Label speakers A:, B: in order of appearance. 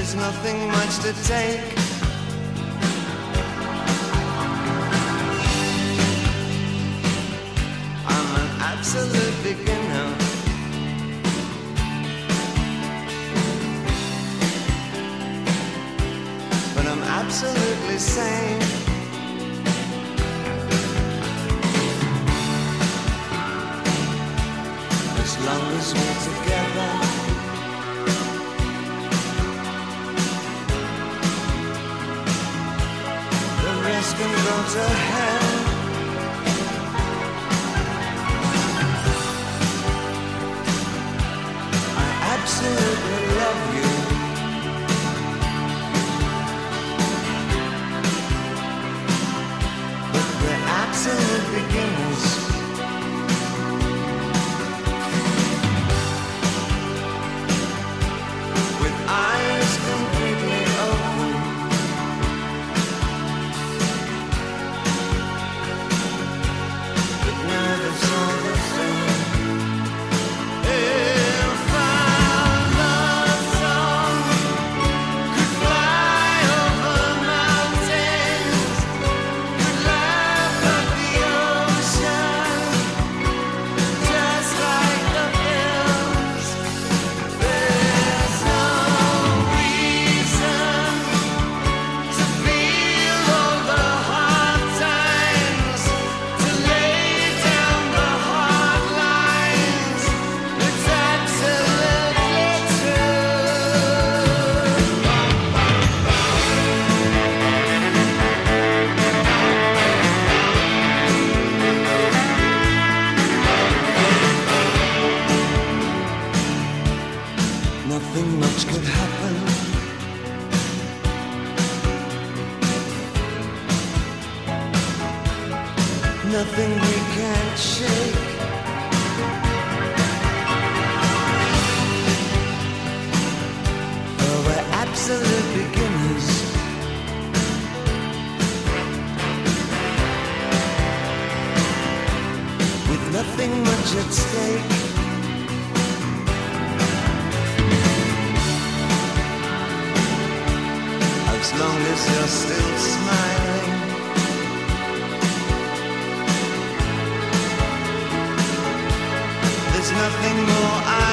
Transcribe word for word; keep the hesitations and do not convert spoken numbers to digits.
A: there's nothing much to take. I'm an absolute beginner, but I'm absolutely sane. As long as we're together, the rest can go to hell. I absolutely love you, but we're absolute beginners. Eyes completely open, but nerves are the same. If our love song could fly over mountains, could laugh at the ocean, just like the hills, there's no nothing much could happen. Nothing we can't shake. Oh, we're absolute beginners, with nothing much at stake. As long as you're still smiling, there's nothing more I